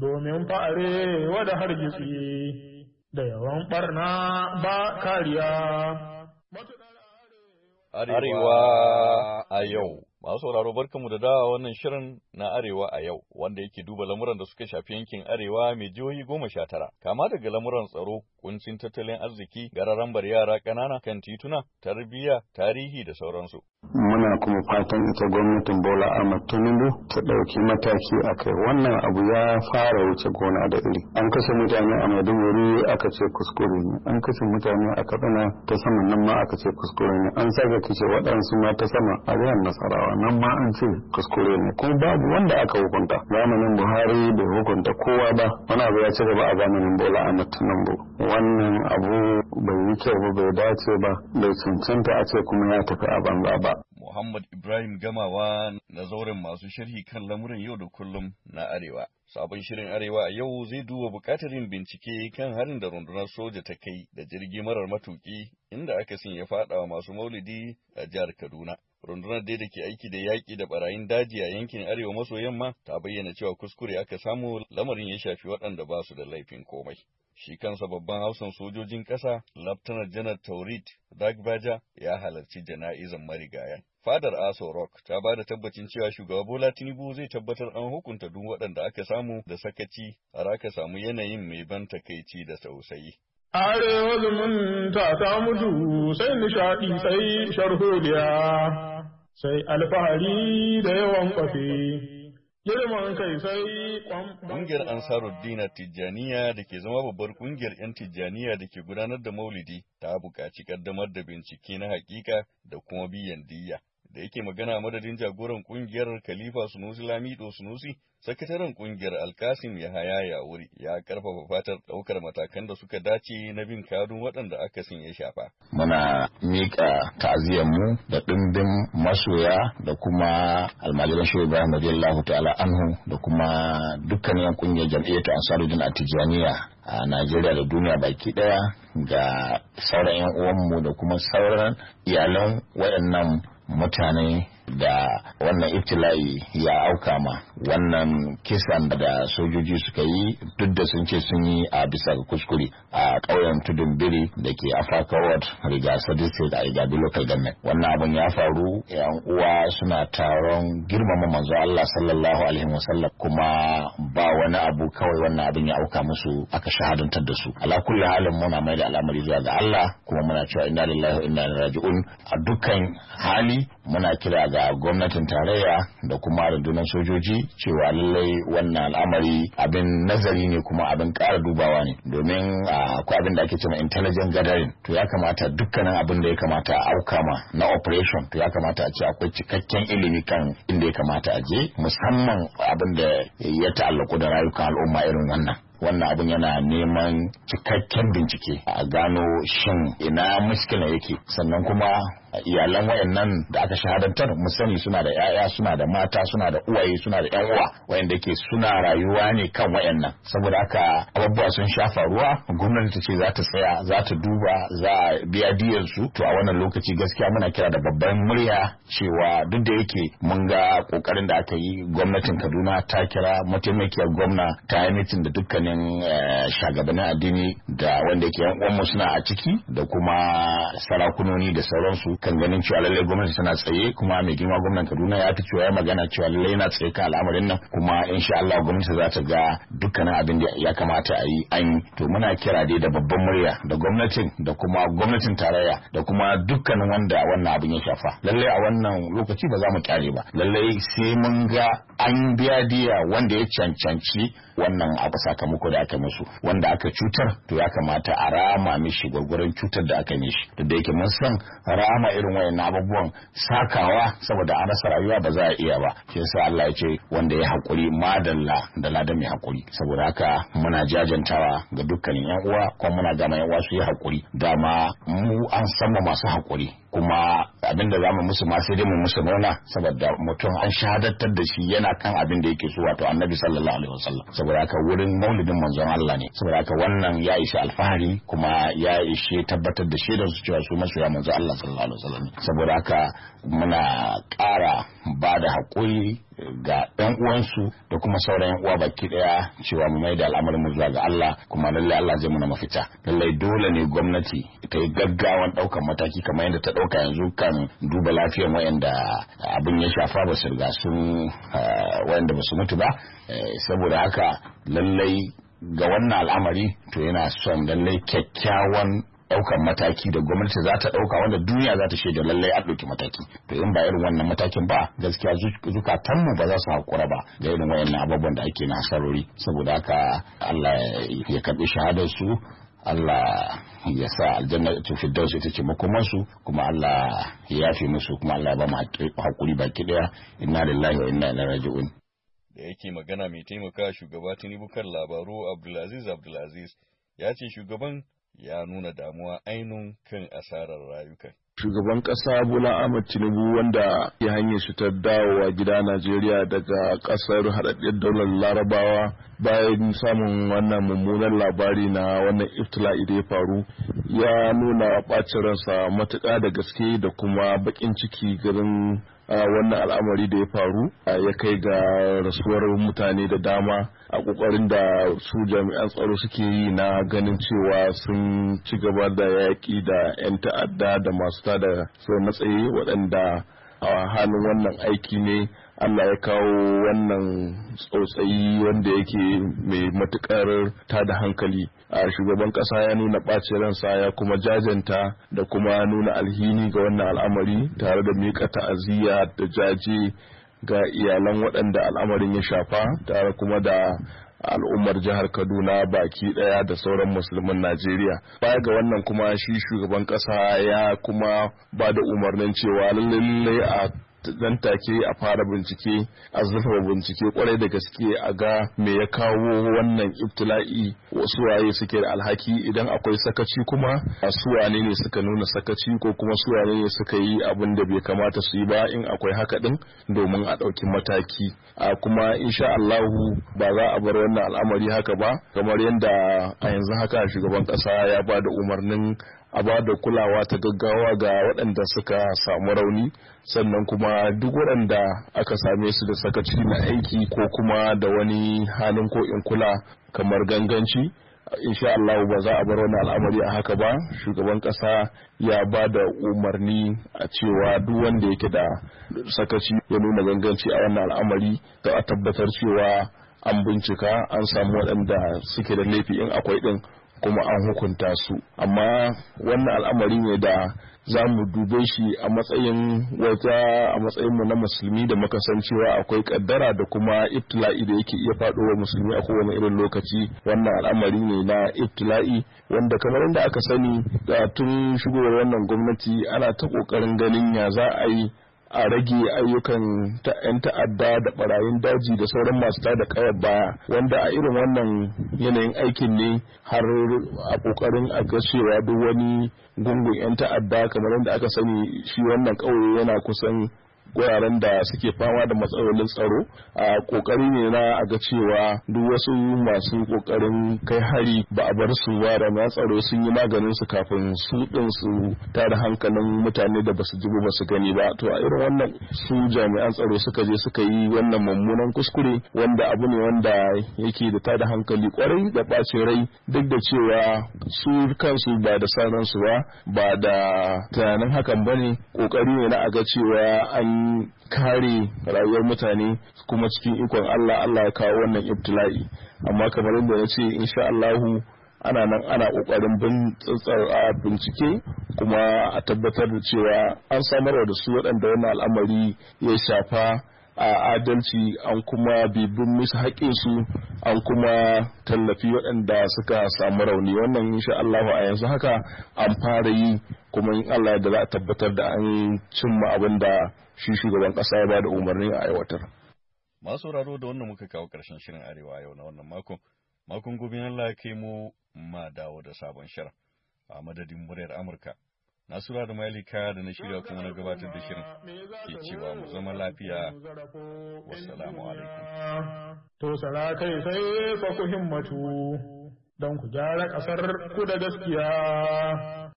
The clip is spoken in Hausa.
domin fa'are wada hargitsi da yawan ɓarna ba kariya. Arewa a yau. Masu sauraro barkanmu da dawa wannan shirin na Arewa a yau, wanda yake duba lamuran da suka shafi yankin Arewa mai jihohi 19, kama daga lamuran tsaro, kuncin tattalin arziki, gararambar yara ƙanana kan tituna, tarbiyya, tarihi da sauransu. Muna kuma fatan ita gwamnatin Bola Ahmed Tinubu ta ɗauki mataki a kai. Wannan abu ya fara wuce gona da iri. An kashe mutane a Maiduguri aka ce kuskure ne. An kashe mutane a Katsina ta sama nan ma aka ce kuskure ne. An sake kashe waɗansu ma ta sama a jihar Nasarawa nan ma an ce kuskure ne. Kuma babu wanda aka hukunta. Zamanin Buhari bai hukunta kowa ba. Wani abu ya ci gaba a zamanin Bola Ahmed Tinubu. Wannan abu bai yi kyau ba, bai dace ba, bai cancanta a ce kuma ya tafi a banza ba. Muhammad Ibrahim Gamawa na zauren masu sharhi kan lamuran yau da kullum na Arewa. Sabon shirin Arewa a yau zai duba bukatar yin bincike kan harin da rundunar soja ta kai da jirgi marar matuki inda akasin ya fada wa masu maulidi a jihar Kaduna. Rundunar dai da ke aiki da yaƙi da barayin daji a yankin Arewa maso yamma ta bayyana cewa kuskure aka samu, lamarin ya shafi waɗanda ba su da laifin komai. Shi kansa babban hausan sojojin ƙasa, Laftanar Janar Taurit Dagbaja ya halarci jana'izan marigayan. Fadar Aso Rock ta ba da tabbacin cewa shugaba Bola Tinubu zai tabbatar an hukunta duk waɗanda aka samu da sakaci, har aka samu yanayin mai ban takaici da tausayi. Arewa zumunta ta mutu sai nishaɗi sai sharholiya, sai alfahari da yawan kwafe. Ƙungiyar Ansaruddin Tijjaniya da ke zama babbar ƙungiyar 'yan Tijjaniya da ke gudanar da maulidi ta buƙaci ƙaddamar da bincike na haƙiƙa da kuma biyan diyya. Da yake magana madadin jagoran ƙungiyar Khalifa Sunusi Lamido Sunusi, sakataren ƙungiyar Alkasim Yahaya Yawuri ya karfafa fatar ɗaukar matakan da suka dace na bin kadun waɗanda akasin ya shafa. Muna miƙa ta'aziyarmu da ɗimbin masoya da kuma almajiran Shehu Ibrahim radiyallahu ta'ala anhu da kuma dukkanin ƙungiyar jam'iyyar Ansaruddin Tijjaniya a Najeriya da duniya baki ɗaya ga sauran 'yan uwanmu da kuma sauran iyalan waɗannan mutane da wannan ibtila'i ya auka ma. Wannan kisan da sojoji suka yi duk da sun ce sun yi a bisa ga kuskure a ƙauyen Tudun Biri da ke Afaka Ward, Rigasa District a Igabi Local Government. Wannan abun ya faru, yan uwa suna taron girmama manzo Allah sallallahu alaihi wasallam, kuma ba wani abu, kawai wannan abin ya auka musu aka shahadantar da su. Ala kulli halin muna mai da al'amari zuwa ga Allah, kuma muna cewa inna lillahi wa inna ilaihi raji'un. A dukkan hali muna kira ga gwamnatin tarayya da kuma rundunar sojoji cewa lallai wannan al'amari abin nazari ne kuma abin ƙara dubawa ne, domin akwai abin da ake cewa intelligent gathering. To ya kamata dukkanin abin da ya kamata a auka ma na operation, to ya kamata a ce akwai cikakken ilimi kan inda ya kamata a je, musamman abin da ya ta'allaku da rayukan al'umma irin wannan abin yana neman cikakken bincike a gano shin ina muskila yake, sannan kuma iyalan wayannan da aka shahadantar mu sani suna da yaya, suna da mata, suna da uwaye, suna da yan uwa wayanda ke suna rayuwa ne kan wayannan. Saboda haka abubuwa sun shafa ruwa, gwamnati ta ce za ta tsaya, za ta duba, za a biya diyan su. To a wannan lokaci gaskiya muna kira da babban murya cewa duk da yake mun ga kokarin da aka yi, gwamnatin Kaduna ta kira mataimakiyar gwamna, ta yi mitin da dukkanin shugabannin addini da wanda ke yan uwanmu suna a ciki da kuma sarakunoni da sauransu, kan ganin cewa lallai gwamnati tana tsaye, kuma mai girma gwamnan Kaduna ya fi cewa ya magana cewa lallai yana tsaye kan al'amarin nan, kuma insha Allah gwamnati za ta ga dukkanin abin da ya kamata a yi an yi. To muna kira dai da babban murya da gwamnatin da kuma gwamnatin tarayya da kuma dukkanin wanda wannan abin ya shafa. Lallai a wannan lokaci ba za mu kyale ba, lallai sai mun ga an biya diya wanda ya cancanci wannan abu sakamako da aka musu, wanda aka cutar to ya kamata a rama mishi gwargwaron cutar da aka mishi. Da yake mun san rama irin wayannan abubuwan sakawa saboda an rasa rayuwa ba za a iya ba, shi yasa Allah ya ce wanda ya hakuri madalla da ladan mai hakuri. Saboda haka muna jajantawa ga dukkanin yan uwa, kuma muna ga yan uwa su yi hakuri. Dama mu an san masu hakuri, kuma abinda zamu musu ma sai dai mu musu murna, saboda mutum an shahadantar da shi yana kan abin da yake so, wato Annabi sallallahu alaihi wasallam. Saboda haka wurin maulidin manzon Allah ne. Saboda haka wannan ya ishi alfahari, kuma ya ishe tabbatar da shaidar su cewa su masoya manzon Allah sallallahu alaihi wasallam. Saboda haka muna ƙara ba da haƙuri ga ɗan uwansu da kuma sauran yan uwa baki ɗaya cewa mu mai da al'amarin mu zuwa ga Allah, kuma lallai Allah zai muna mafita. Lallai dole ne gwamnati ta yi gaggawan ɗaukan mataki kamar yadda ta ɗauka yanzu kan duba lafiyar wayanda abin ya shafa ba su riga sun wayanda ba su mutu ba. Saboda haka lallai ga wannan al'amari to yana son lallai kyakkyawan daukan mataki da gwamnati za ta dauka wanda duniya za ta shaida lallai an dauki mataki. To in ba irin wannan matakin ba gaskiya zukatanmu ba za su hakura ba ga irin wayannan abubuwan da ake na hasarori. Saboda haka Allah ya karbi shahadar su, Allah ya sa aljanna ta firdaus ita ce makomansu, kuma Allah ya yafe musu, kuma Allah ya ba mu hakuri baki daya. Inna lillahi wa inna ilaihi raji'un. Da yake magana mai taimaka shugaba Tinubu kan labaru Abdulaziz ya ce shugaban ya nuna damuwa ainun kan asarar rayukan. Shugaban ƙasa Bola Ahmed Tinubu wanda ya hanyar shi ta dawowa gida Najeriya daga ƙasar haɗaɗɗiyar daular Larabawa bayan samun wannan mummunan labari na wannan iftila'i da ya faru, ya nuna ɓacin ransa matuƙa da gaske da kuma baƙin ciki garin wannan al'amari da ya faru ya kai ga rasuwar mutane da dama a kokarin da su jami'an tsaro suke yi na ganin cewa sun ci gaba da yaƙi da 'yan ta'adda da masu tada na tsaye waɗanda a halin wannan aiki ne Allah ya kawo wannan tsautsayi wanda yake mai matukar tada hankali. A shugaban kasa ya nuna ɓacin ransa ya kuma jajanta da kuma nuna alhini ga wannan al'amari tare da miƙa ta'aziyya da jaje ga iyalan waɗanda al'amarin ya shafa, tare kuma da al'ummar jihar Kaduna baki daya da sauran musulman Najeriya. Baya ga wannan kuma shi shugaban kasa ya kuma ba da umarnin cewa lallai a dan take a fara bincike, a zurfafa bincike kwarai da gaske a ga me ya kawo wannan ibtila'i, wasu waye suke da alhaki, idan akwai sakaci kuma su wane ne suka nuna sakaci ko kuma su wane ne suka yi abin da bai kamata su yi ba, in akwai haka din domin a ɗauki mataki. A kuma insha Allahu ba za a bar wannan al'amari haka ba, kamar yadda a yanzu haka shugaban ƙasa ya ba da umarnin a ba da kulawa ta gaggawa ga waɗanda suka samu rauni, sannan kuma duk waɗanda aka same su da sakaci na aiki ko kuma da wani halin ko in kula kamar ganganci, insha Allah ba za a bar wani al'amari a haka ba. Shugaban ƙasa ya ba da umarni a cewa duk wanda yake da sakaci ya nuna ganganci a wannan al'amari da a tabbatar cewa an bincika an samu waɗanda suke da laifi in akwai ɗin kuma an hukunta su. Amma wannan al'amari ne da za mu dube shi a matsayin mu na musulmi da muka san cewa akwai kaddara da kuma ibtila'i da yake iya faɗo wa musulmi a kowane irin lokaci. Wannan al'amari ne na ibtila'i wanda kamar yadda aka sani da tun shigowar wannan gwamnati ana ta ƙoƙarin ganin ya za a yi a rage ayyukan 'yan ta'adda da barayin daji da sauran masu tada kayar baya, wanda a irin wannan yanayin aikin ne har a kokarin a ga cewa duk wani gungun 'yan ta'adda kamar yadda aka sani shi wannan ƙauye yana kusan wuraren da suke fama da matsalolin tsaro. A kokari ne na a ga cewa duk wasu masu kokarin kai hari ba a bar su ba, da na tsaro sun yi maganin su kafin su din su tada hankalin mutane da basu ji ba su gani ba. To a irin wannan su jami'an tsaro suka je suka yi wannan mummunan kuskure, wanda abu ne wanda yake da tada hankali kwarai da ɓacin rai, duk da cewa su kansu ba da sanan su ba da tunanin hakan bane. Kokari ne na a ga cewa an kare rayuwar mutane, kuma cikin ikon Allah ya kawo wannan ibtila'i. Amma kamar yadda na ce insha Allahu ana nan ana kokarin bincike kuma a tabbatar da cewa an samarwa da su waɗanda wannan al'amari ya shafa a adalci, an kuma bibin musu haƙƙinsu, an kuma tallafi waɗanda suka samu rauni. Wannan insha Allah a yanzu haka an fara yi, kuma in Allah da za a tabbatar da an cimma abin da shi shugaban ƙasa ya ba da umarni a aiwatar. Masu sauraro da wannan muka kawo ƙarshen shirin Arewa yau na wannan makon gobe Allah ya kai mu ma dawo da sabon shirin. A madadin muryar Amurka, Nasura da Malika da na shirya kuma na gabatar da shirin ke cewa mu zama lafiya. Wassalamu alaikum. To sara kai sai fa ku himmatu don ku gyara ƙasar ku da gaskiya.